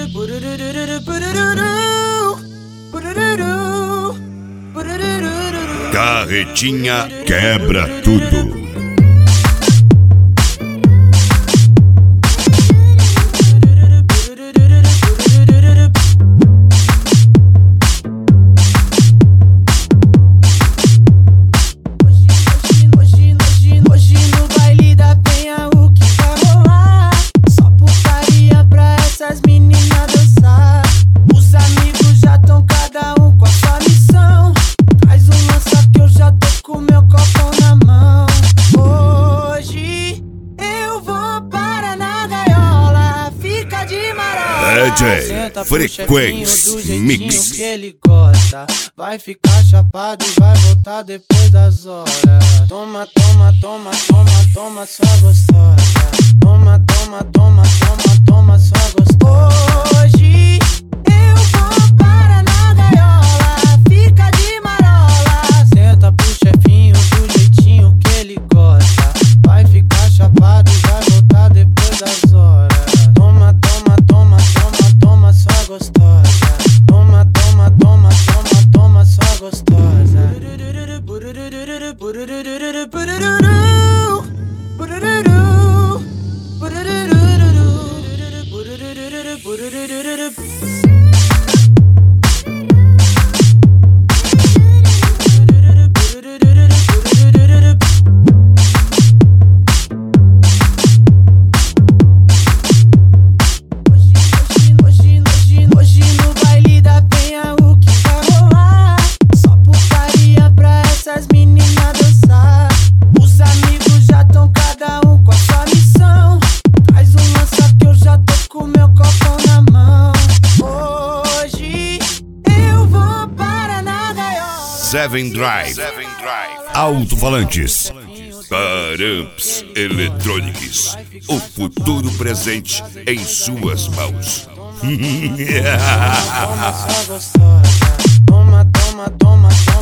Carretinha quebra tudo. DJ Frequency Mix. Que ele gosta, vai ficar chapado e vai voltar depois das horas. Toma, toma, toma, toma, toma, sua gostosa. Toma, toma, toma, toma, toma, sua gostosa. Hoje eu vou para na gaiola, fica de marola. Senta pro chefinho do jeitinho que ele gosta. Vai ficar chapado e vai voltar depois das horas. Toma, toma, toma, toma, toma, sua gostosa. Toma, toma, toma, toma, toma, sua gostosa. Hoje no baile da penha o que vai rolar? Só putaria pra essas meninas dançar. Os amigos já tão cada um com a sua missão. Traz um lança que eu já tô com meu copão na mão. Hoje eu vou para na gaiola. Seven Drive Alto-falantes, Paramps Electronics. O futuro presente em suas mãos. Toma, sua gostosa. Toma, toma, toma, toma.